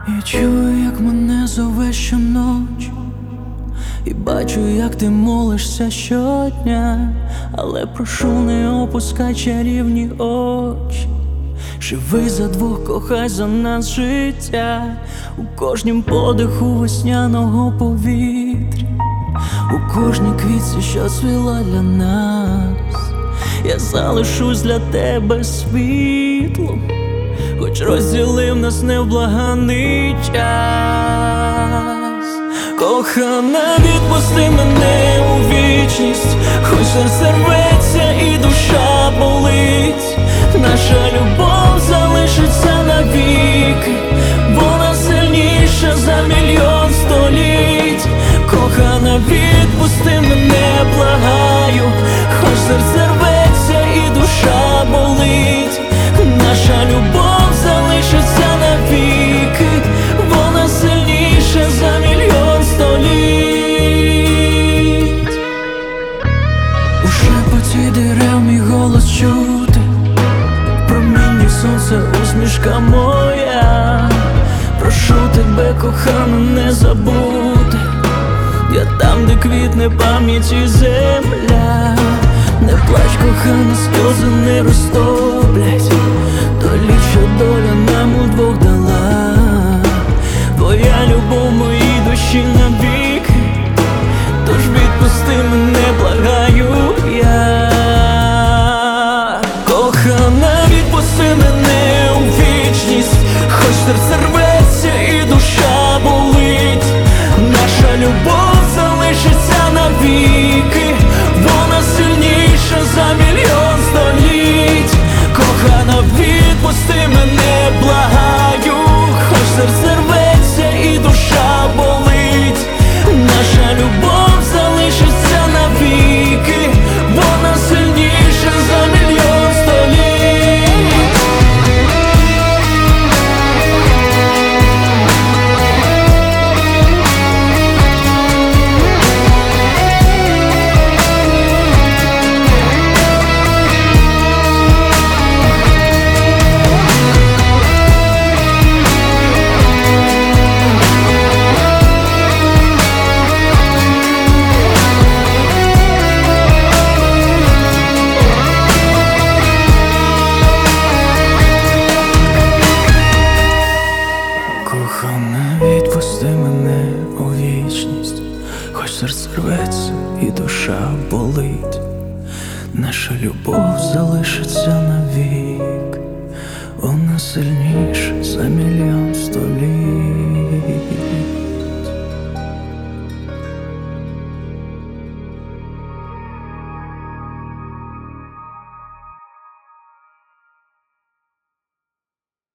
Я чую, як мене зове щоночі, і бачу, як ти молишся щодня, але прошу, не опускай чарівні очі. Живи за двох, кохай за нас життя, у кожнім подиху весняного повітря, у кожній квітці, що цвіла для нас. Я залишусь для тебе світлом, хоч розділив нас невблаганний час. Кохана, відпусти мене у вічність, хоч серце рветься і душа болить. Наша любов залишиться навіки, вона сильніша за мільйон століть. Кохана, відпусти мене, благаю, хоч серце рветься і душа болить. Наша любов залишиться навіки, вона сильніша за мільйон століть. У шепоті дерев мій голос чути, в промінні сонця усмішка моя. Прошу тебе, кохана, не забути, я там, де квітне пам'ять і земля. Не плач, кохана, сльози не розтоплять долі, що доля нам удвох дала. Твоя любов моїй душі навіки, тож відпусти мене, благаю я. Кохана, відпусти мене у вічність, хоч серце рветься і душа болить. Наша любов залишиться навіки, вона сильніша за мільйон століть. Кохана, відпусти мене, благаю, хоч серце рветься і душа болить. Наша любов залишиться навіки, вона сильніша за мільйон століть. Кохана, відпусти мене у вічність, хоч серце рветься і душа болить. Наша любов залишиться навіки.